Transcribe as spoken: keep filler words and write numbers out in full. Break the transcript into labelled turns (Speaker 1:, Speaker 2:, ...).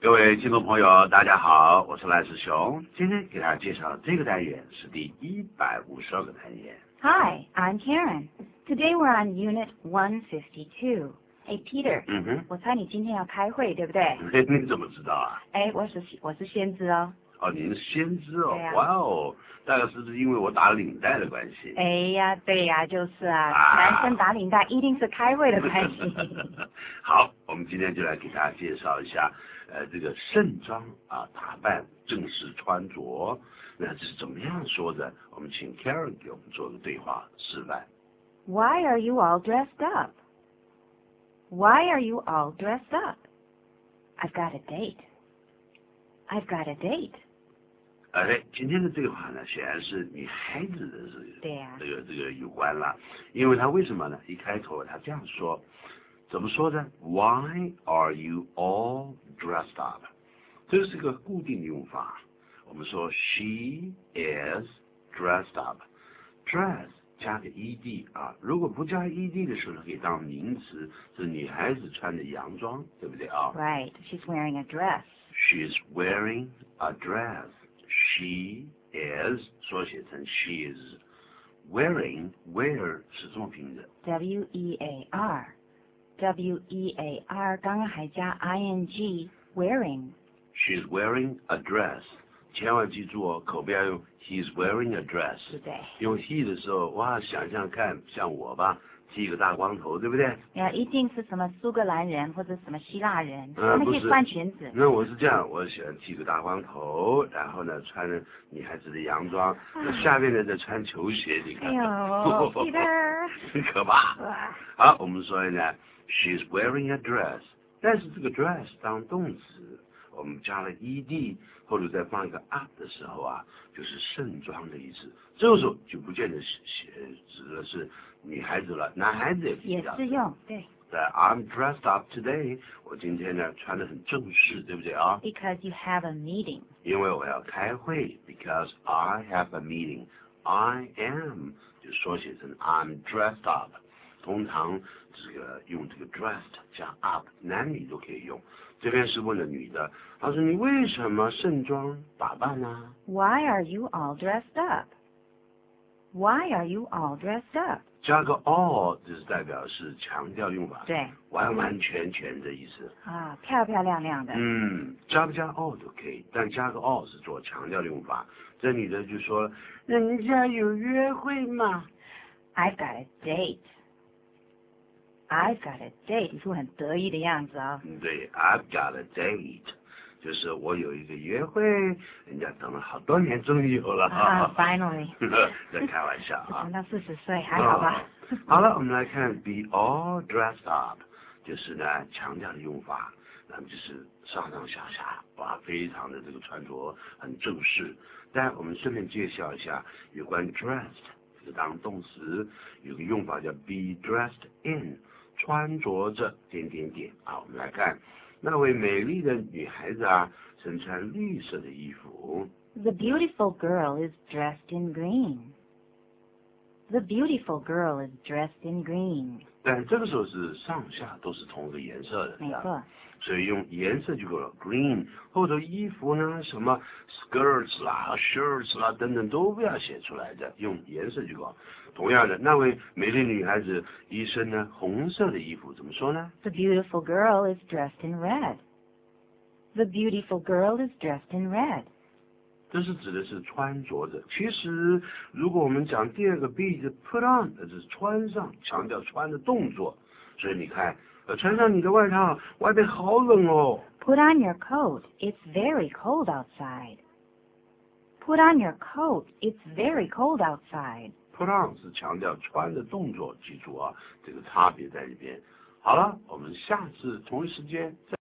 Speaker 1: 各位听众朋友，大家好，我是赖世雄。今天给大家介绍的这个单元是第一百五十二个单元。
Speaker 2: Hi, I'm Karen. Today we're on Unit one fifty-two. Hey, Peter.
Speaker 1: 嗯哼，
Speaker 2: 我猜你今天要开会，对不对？
Speaker 1: 你怎么知道啊？
Speaker 2: 哎，我是我是先知哦。
Speaker 1: 哦，您是先知哦，
Speaker 2: 对呀
Speaker 1: 哇哦，大概是不是因为我打领带的关系？
Speaker 2: 哎呀，对呀，就是啊，
Speaker 1: 啊
Speaker 2: 男生打领带一定是开会的关系。
Speaker 1: 好，我们今天就来给大家介绍一下，呃，这个盛装啊，打扮、正式穿着，那这是怎么样说的？我们请 Karen 给我们做个对话示范。
Speaker 2: Why are you all dressed up? Why are you all dressed up? I've got a date. I've got a date.
Speaker 1: 哎，今天的这个话呢，显然是女孩子的这个
Speaker 2: 对呀
Speaker 1: 这个这个有关了，因为她为什么呢？一开头她这样说，怎么说呢 ？Why are you all dressed up？ 这是个固定用法。我们说 she is dressed up，dress 加个 ed 啊，如果不加 ed 的时候，可以当名词，是女孩子穿的洋装，对不对啊
Speaker 2: Right, she's wearing a dress.
Speaker 1: ？She's wearing a dress。She is 缩写成 she is wearing wear 是这么拼的
Speaker 2: W E A R. W E A R 刚刚还加 ing wearing.
Speaker 1: she's wearing a dress 千万记住哦，口不要用 he's wearing a dress
Speaker 2: 对不对？
Speaker 1: 用 he 的时候哇想象看像我吧剃个大光头对不对
Speaker 2: 呀，一定是什么苏格兰人或者什么希腊人，
Speaker 1: 呃
Speaker 2: 他们可以
Speaker 1: 不是
Speaker 2: 穿裙子。
Speaker 1: 那我是这样我喜欢剃个大光头然后呢穿着女孩子的洋装那下面呢再穿球鞋你看
Speaker 2: 哎呦，Peter，
Speaker 1: 很可怕
Speaker 2: 哇，
Speaker 1: 好我们说呢 she's wearing a dress 但是这个 dress 当动词我们加了 ed 或者再放一个 up 的时候啊就是盛装的意思这个时候就不见得是指的是女孩子了男孩子也
Speaker 2: 也适用，对。
Speaker 1: 对 I'm dressed up today 我今天呢穿得很正式对不对啊
Speaker 2: Because you have a meeting.
Speaker 1: 因为我要开会 because I have a meeting I am 就缩写成 I'm dressed up 通常这个用这个 dressed 加 up 男女都可以用这边是问了女的他说你为什么盛装打扮呢
Speaker 2: Why are you all dressed up? Why are you all dressed up?
Speaker 1: 加个 all 就是代表是强调用法
Speaker 2: 对
Speaker 1: 完完全全的意思
Speaker 2: 啊，漂漂亮亮的。
Speaker 1: 嗯，加不加 all 都可以，但加个 all 是做强调用法。这女的就说了，人家有约会嘛。
Speaker 2: I've got a date. I've got a date. 一副很得意的样子啊、哦。
Speaker 1: 嗯，对 ，I've got a date，就是我有一个约会，人家等了好多年，终于有了。
Speaker 2: 啊、uh, ，Finally。
Speaker 1: 在开玩笑啊。
Speaker 2: 等到四十岁还好吧、
Speaker 1: 哦？好了，我们来看 be all dressed up， 就是呢强调的用法。那么就是上上下下，哇，非常的这个穿着很正式。但我们顺便介绍一下有关 dressed 这个当动词，有个用法叫 be dressed in， 穿着着点点点啊。我们来看那位美丽的女孩子啊，身穿绿色的衣服。
Speaker 2: The beautiful girl is dressed in green. The beautiful girl is dressed in green.
Speaker 1: 但这个时候是上下都是同一个颜色的，
Speaker 2: 没错。
Speaker 1: 所以用颜色就够了 ，green 后头衣服呢，什么 skirts 啦、shirts 啦等等都不要写出来的，用颜色就够。同样的，那位美丽女孩子一身呢红色的衣服，怎么说呢
Speaker 2: The beautiful girl is dressed in red. The beautiful girl is dressed in red.
Speaker 1: 这是指的是穿着着。其实，如果我们讲第二个 be 是 put on， 这是穿上，强调穿的动作。所以你看。穿上你的外套，外面好冷哦。
Speaker 2: Put on your coat. It's very cold outside. Put on your coat. It's very cold outside.
Speaker 1: Put on 是强调穿的动作，记住啊，这个差别在里边。好了，我们下次同一时间再。